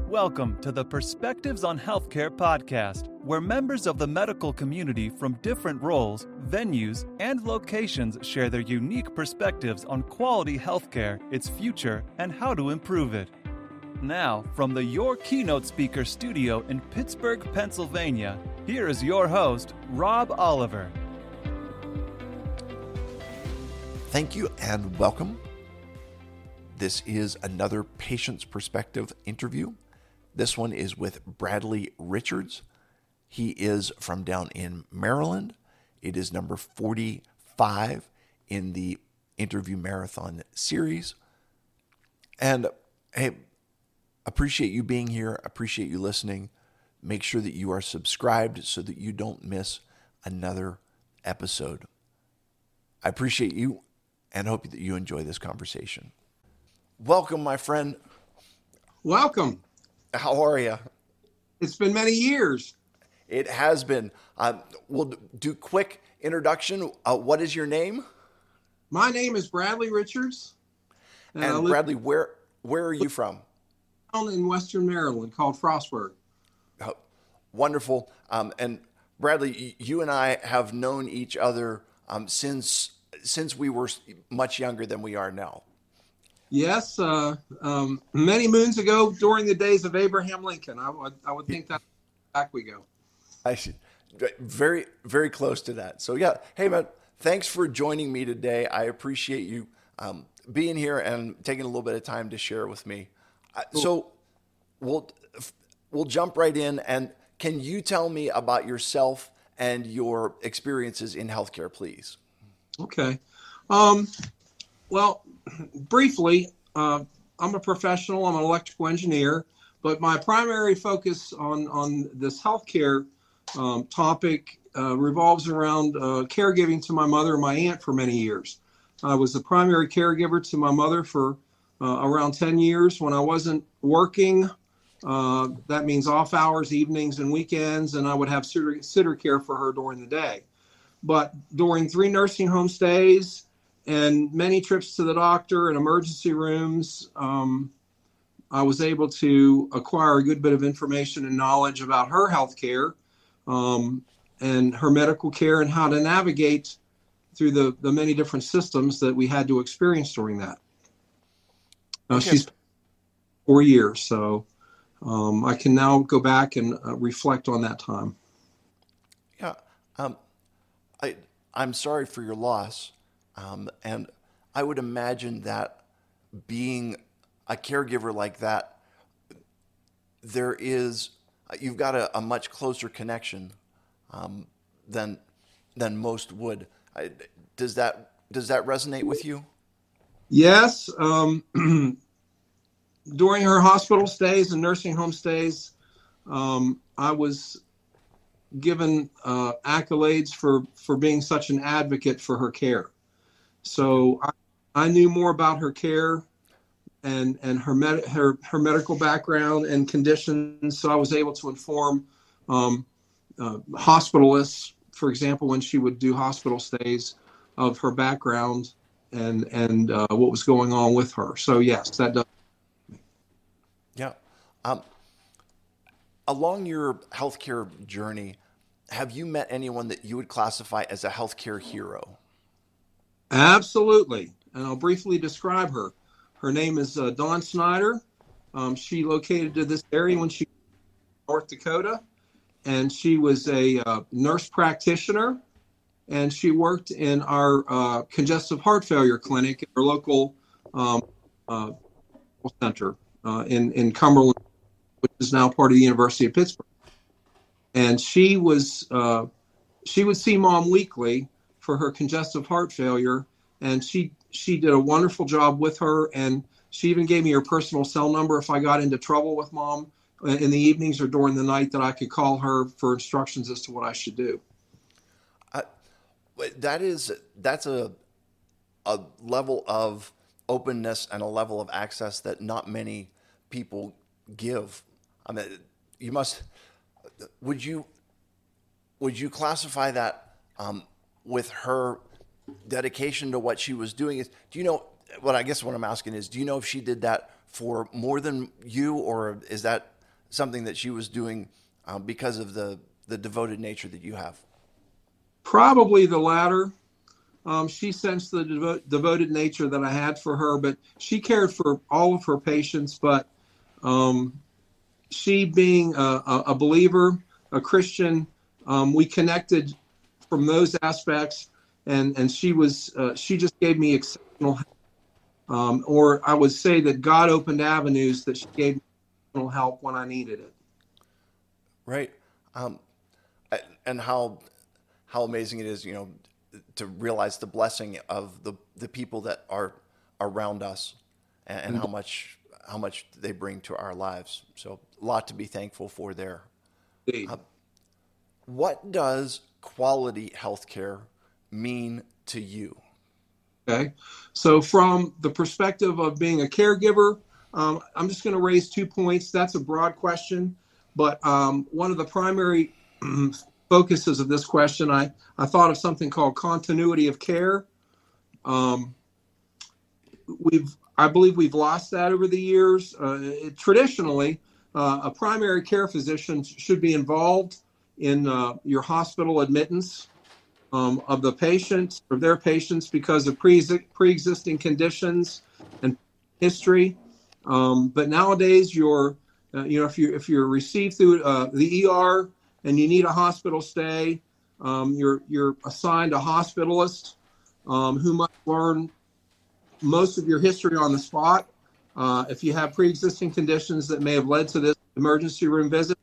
Welcome to the Perspectives on Healthcare podcast, where members of the medical community from different roles, venues, and locations share their unique perspectives on quality healthcare, its future, and how to improve it. Now, from the Your Keynote Speaker studio in Pittsburgh, Pennsylvania, here is your host, Rob Oliver. Thank you and welcome. This is another Patient's Perspective interview. This one is with Bradley Richards. He is from down in Maryland. It is number 45 in the interview marathon series. And hey, appreciate you being here. Appreciate you listening. Make sure that you are subscribed so that you don't miss another episode. I appreciate you and hope that you enjoy this conversation. Welcome, my friend. Welcome. How are you? It's been many years. It has been. We'll do quick introduction. What is your name? My name is Bradley Richards. And Bradley, where are you from? Down in Western Maryland, called Frostburg. Oh, wonderful. And Bradley, you and I have known each other since we were much younger than we are now. Yes, many moons ago, during the days of Abraham Lincoln. I would think that back we go. I see. Very, very close to that. So yeah, hey man, thanks for joining me today. I appreciate you being here and taking a little bit of time to share with me. Cool. So we'll jump right in. And can you tell me about yourself and your experiences in healthcare, please? Okay. Well, briefly, I'm a professional. I'm an electrical engineer, but my primary focus on this healthcare topic revolves around caregiving to my mother and my aunt for many years. I was the primary caregiver to my mother for around 10 years when I wasn't working. That means off hours, evenings, and weekends, and I would have sitter care for her during the day. But during 3 nursing home stays and many trips to the doctor and emergency rooms, I was able to acquire a good bit of information and knowledge about her health care and her medical care and how to navigate through the many different systems that we had to experience during that. Okay. She's 4 years, so I can now go back and reflect on that time. Yeah. I'm sorry for your loss. And I would imagine that being a caregiver like that, you've got a much closer connection than most would. Does that resonate with you? Yes. During her hospital stays and nursing home stays, I was given accolades for being such an advocate for her care. So I knew more about her care and her medical background and conditions. So I was able to inform hospitalists, for example, when she would do hospital stays, of her background and what was going on with her. So yes, that does. Yeah. Along your healthcare journey, have you met anyone that you would classify as a healthcare hero? Absolutely. And I'll briefly describe her. Her name is Dawn Snyder. She located to this area when she was in North Dakota, and she was a nurse practitioner, and she worked in our congestive heart failure clinic at our local center in Cumberland, which is now part of the University of Pittsburgh. And she would see Mom weekly for her congestive heart failure, and she did a wonderful job with her, and she even gave me her personal cell number if I got into trouble with Mom in the evenings or during the night, that I could call her for instructions as to what I should do. That's a level of openness and a level of access that not many people give. I mean, would you classify that with her dedication to what she was doing? Do you know what I'm asking is, do you know if she did that for more than you, or is that something that she was doing because of the devoted nature that you have? Probably the latter. She sensed the devoted nature that I had for her, but she cared for all of her patients. But she being a believer, a Christian, we connected from those aspects, and she just gave me exceptional help. Or I would say that God opened avenues that she gave me exceptional help when I needed it. Right. And how amazing it is, to realize the blessing of the people that are around us, and how much they bring to our lives. So a lot to be thankful for there. What does quality healthcare mean to you? Okay, so from the perspective of being a caregiver, I'm just going to raise 2 points. That's a broad question, but one of the primary focuses of this question, I thought of something called continuity of care. I believe we've lost that over the years. Traditionally, a primary care physician should be involved in your hospital admittance of the patient or their patients because of pre-existing conditions and history. But nowadays, if you're received through the ER and you need a hospital stay, you're assigned a hospitalist who must learn most of your history on the spot. If you have pre-existing conditions that may have led to this emergency room visit.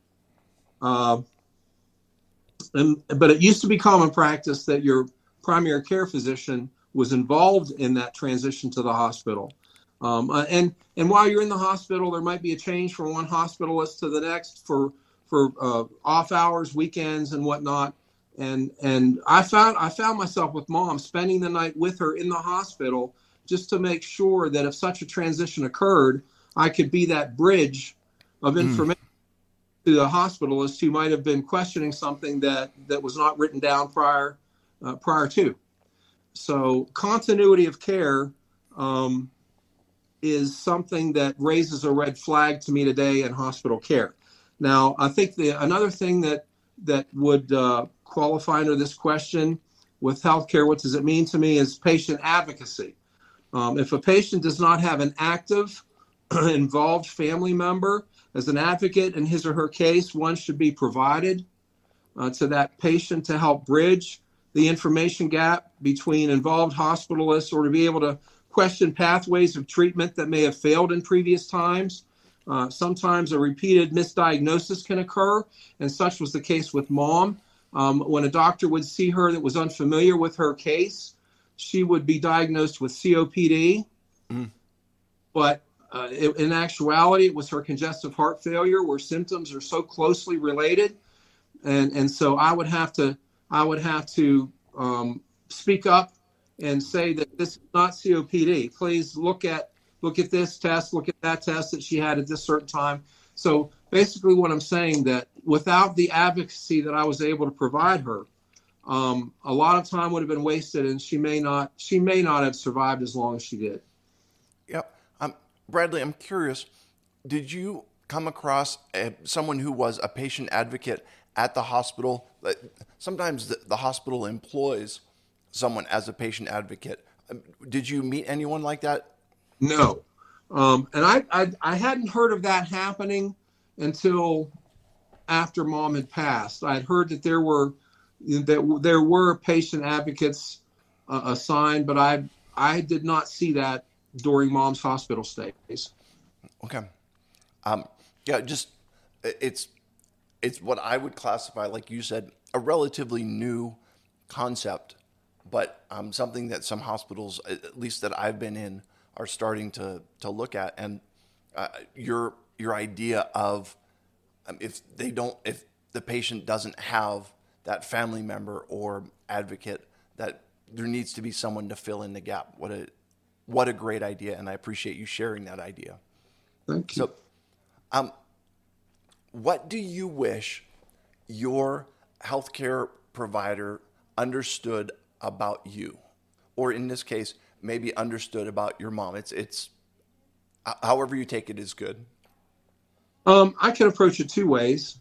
But it used to be common practice that your primary care physician was involved in that transition to the hospital. And while you're in the hospital, there might be a change from one hospitalist to the next for off hours, weekends, and whatnot. And I found myself with Mom spending the night with her in the hospital just to make sure that if such a transition occurred, I could be that bridge of information to the hospitalist who might have been questioning something that was not written down prior to. So continuity of care is something that raises a red flag to me today in hospital care. Now, I think another thing that would qualify under this question with healthcare, what does it mean to me, is patient advocacy. If a patient does not have an active, involved family member as an advocate in his or her case, one should be provided to that patient to help bridge the information gap between involved hospitalists, or to be able to question pathways of treatment that may have failed in previous times. Sometimes a repeated misdiagnosis can occur, and such was the case with Mom. When a doctor would see her that was unfamiliar with her case, she would be diagnosed with COPD. But in actuality, it was her congestive heart failure, where symptoms are so closely related, and so I would have to speak up and say that this is not COPD. Please look at this test, look at that test that she had at this certain time. So basically, what I'm saying, that without the advocacy that I was able to provide her, a lot of time would have been wasted, and she may not have survived as long as she did. Yep. Bradley, I'm curious, did you come across someone who was a patient advocate at the hospital? Sometimes the hospital employs someone as a patient advocate. Did you meet anyone like that? No. And I hadn't heard of that happening until after Mom had passed. I'd heard that there were patient advocates assigned, but I did not see that during Mom's hospital stays. Okay. It's what I would classify, like you said, a relatively new concept, but something that some hospitals, at least that I've been in, are starting to look at. And your idea of if the patient doesn't have that family member or advocate, that there needs to be someone to fill in the gap. What a great idea, and I appreciate you sharing that idea. Thank you. So, what do you wish your healthcare provider understood about you? Or in this case, maybe understood about your mom. It's however you take it is good. I can approach it two ways.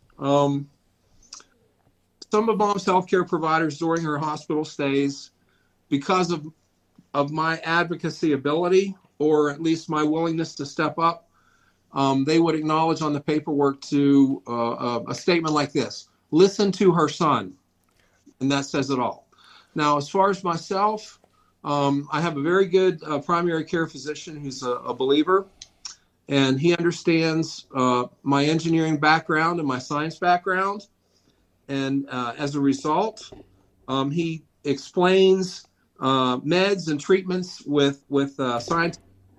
Some of Mom's healthcare providers during her hospital stays, because of my advocacy ability, or at least my willingness to step up, they would acknowledge on the paperwork to a statement like this: listen to her son. And that says it all. Now, as far as myself, I have a very good primary care physician who's a believer, and he understands my engineering background and my science background. And as a result, he explains meds and treatments with science.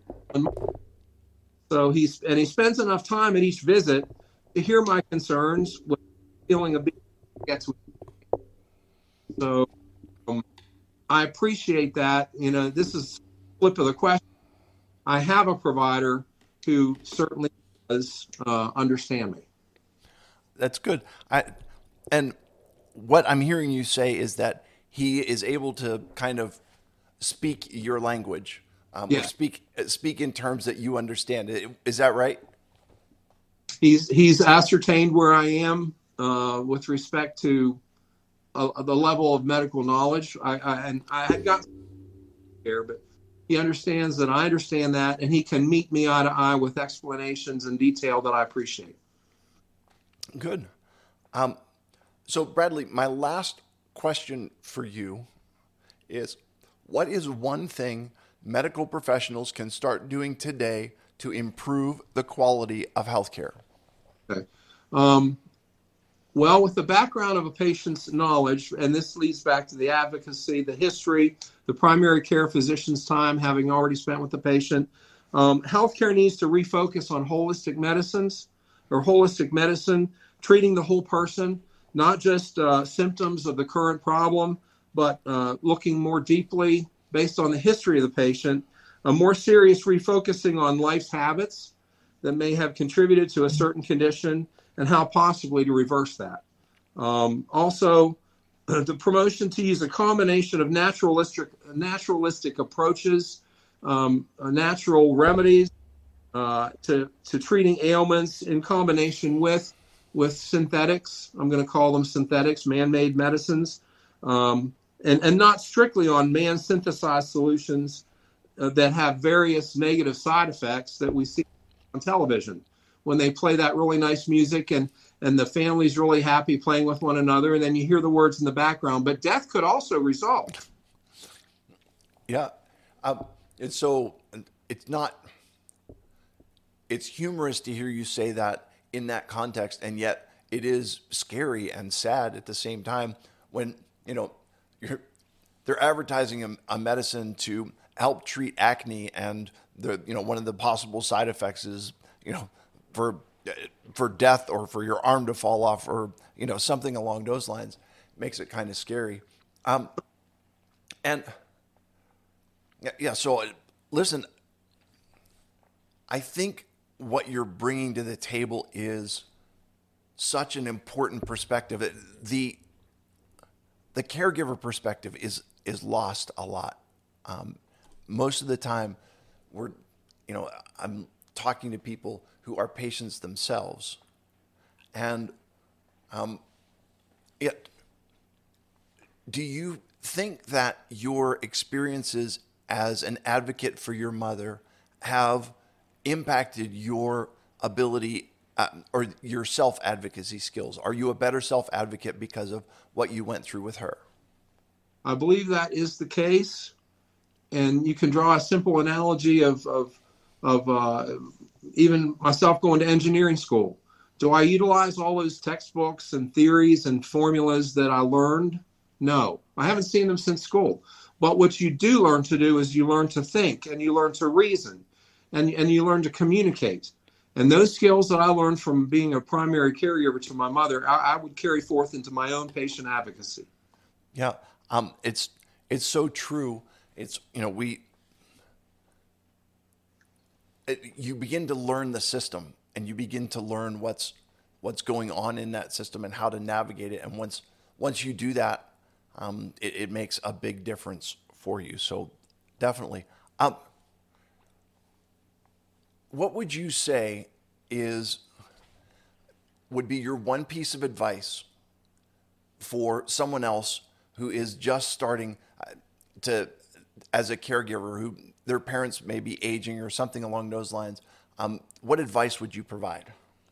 So he spends enough time at each visit to hear my concerns with feeling a bit gets with me. So I appreciate that. This is flip of the question. I have a provider who certainly does understand me. That's good. And what I'm hearing you say is that he is able to kind of speak your language, Yeah. or speak in terms that you understand. Is that right? He's ascertained where I am with respect to the level of medical knowledge. I had gotten here, but he understands that I understand that, and he can meet me eye to eye with explanations and detail that I appreciate. Good. So Bradley, my last question for you is, what is one thing medical professionals can start doing today to improve the quality of healthcare? Okay. Well, with the background of a patient's knowledge, and this leads back to the advocacy, the history, the primary care physician's time having already spent with the patient, healthcare needs to refocus on holistic medicine, treating the whole person, not just symptoms of the current problem, but looking more deeply based on the history of the patient, a more serious refocusing on life's habits that may have contributed to a certain condition, and how possibly to reverse that. Also, the promotion to use a combination of naturalistic approaches, natural remedies to treating ailments in combination with synthetics. I'm going to call them synthetics, man-made medicines, and not strictly on man-synthesized solutions that have various negative side effects that we see on television when they play that really nice music and the family's really happy playing with one another, and then you hear the words in the background. But death could also result. Yeah. It's humorous to hear you say that in that context, and yet it is scary and sad at the same time when, they're advertising a medicine to help treat acne, and one of the possible side effects is, for death or for your arm to fall off, or something along those lines. Makes it kind of scary. And yeah, so listen, I think what you're bringing to the table is such an important perspective. The caregiver perspective is lost a lot. Most of the time, I'm talking to people who are patients themselves, and do you think that your experiences as an advocate for your mother have impacted your ability or your self-advocacy skills? Are you a better self-advocate because of what you went through with her? I believe that is the case, and you can draw a simple analogy of even myself going to engineering school. Do I utilize all those textbooks and theories and formulas that I learned? No, I haven't seen them since school. But what you do learn to do is you learn to think, and you learn to reason, and you learn to communicate. And those skills that I learned from being a primary caregiver to my mother, I would carry forth into my own patient advocacy. Yeah, it's so true. It's, you begin to learn the system, and you begin to learn what's going on in that system and how to navigate it. And once you do that, it makes a big difference for you. So definitely. What would you say is would be your one piece of advice for someone else who is just starting as a caregiver, who their parents may be aging or something along those lines? What advice would you provide?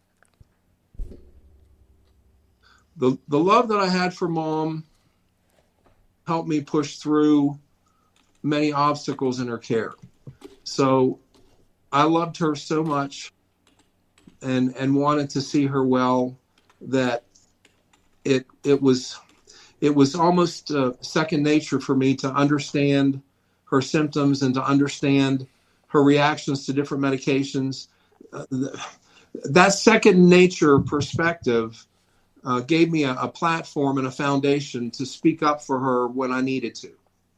The love that I had for Mom helped me push through many obstacles in her care. So I loved her so much and wanted to see her well that it was almost second nature for me to understand her symptoms and to understand her reactions to different medications. That second nature perspective gave me a platform and a foundation to speak up for her when I needed to.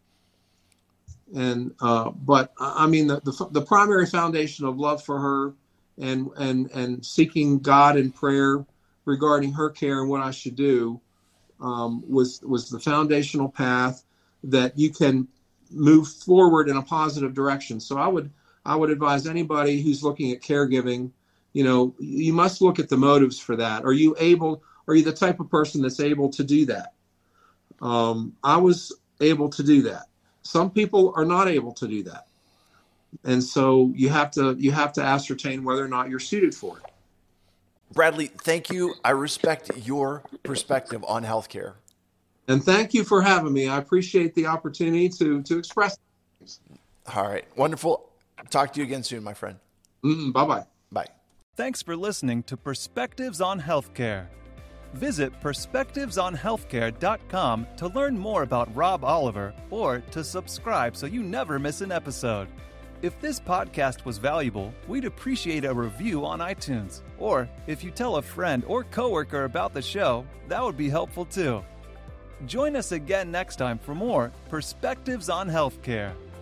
And but I mean, the primary foundation of love for her and seeking God in prayer regarding her care and what I should do was the foundational path that you can move forward in a positive direction. So I would advise anybody who's looking at caregiving, you must look at the motives for that. Are you the type of person that's able to do that? I was able to do that. Some people are not able to do that. And so you have to ascertain whether or not you're suited for it. Bradley, thank you. I respect your perspective on healthcare. And thank you for having me. I appreciate the opportunity to express things. All right. Wonderful. Talk to you again soon, my friend. Bye-bye. Bye. Thanks for listening to Perspectives on Healthcare. Visit perspectivesonhealthcare.com to learn more about Rob Oliver or to subscribe so you never miss an episode. If this podcast was valuable, we'd appreciate a review on iTunes. Or if you tell a friend or coworker about the show, that would be helpful too. Join us again next time for more Perspectives on Healthcare.